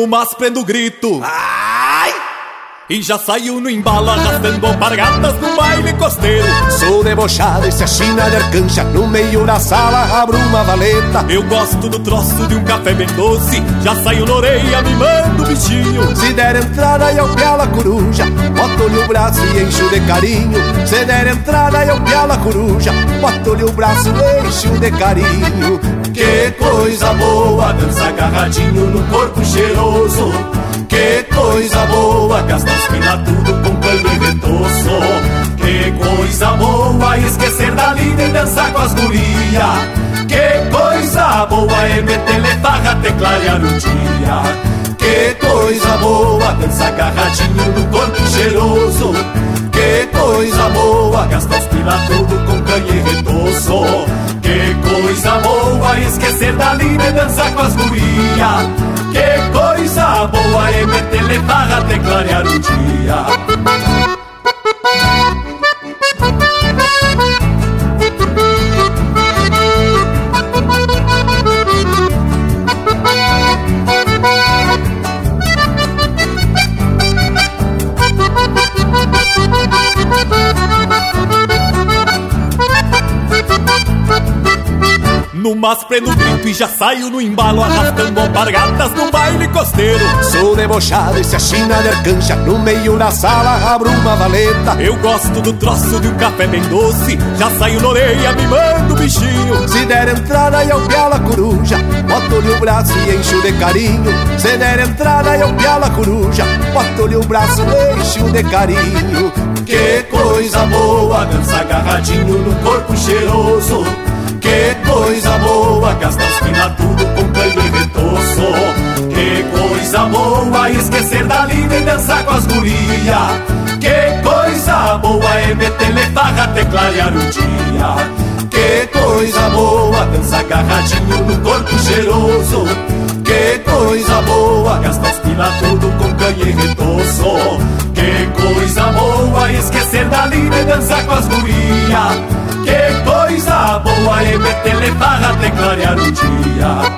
No mas prendo o grito, ai! E já saiu no embalo arrastando alpargatas no baile costeiro. Sou debochado e se a China der cancha no meio da sala abro uma valeta. Eu gosto do troço de um café bem doce, já saiu na orelha mimando o bichinho. Se der entrada eu pialo a coruja, boto-lhe o braço e encho de carinho. Se der entrada eu pialo a coruja, boto-lhe o braço e encho de carinho. Que coisa boa, dança agarradinho no corpo cheiroso. Que coisa boa, gasta os pila tudo com pano e retoço. Que coisa boa, esquecer da lida e dançar com as guria. Que coisa boa é meter farra até clarear o dia. Que coisa boa, dança agarradinho no corpo cheiroso. Que coisa boa, gasta os pila tudo com canha e retoço. Que coisa boa, esquecer da lida e dançar com as guria. Que coisa boa é meter farra até clarear o dia. No mas prendo o grito e já saio no embalo arrastando alpargatas no baile costeiro. Sou debochado e se a China der cancha no meio da sala abro uma valeta. Eu gosto do troço de um café bem doce, já saio na orelha mimando o bichinho. Se der entrada eu pialo a coruja, boto-lhe o braço e encho de carinho. Se der entrada eu pialo a coruja, boto-lhe o braço e encho de carinho. Que coisa boa, dança agarradinho no corpo cheiroso. Que coisa boa, gasta os pila tudo com canho e retoço. Que coisa boa, esquecer da lida e dançar com as guria. Que coisa boa é meter farra até clarear o dia. Que coisa boa, dança agarradinho no corpo cheiroso. Que coisa boa, gasta os pila tudo com canha e retoço. Que coisa boa, esquecer da lida e dançar com as guria. Que coisa boa é meter farra até clarear o dia.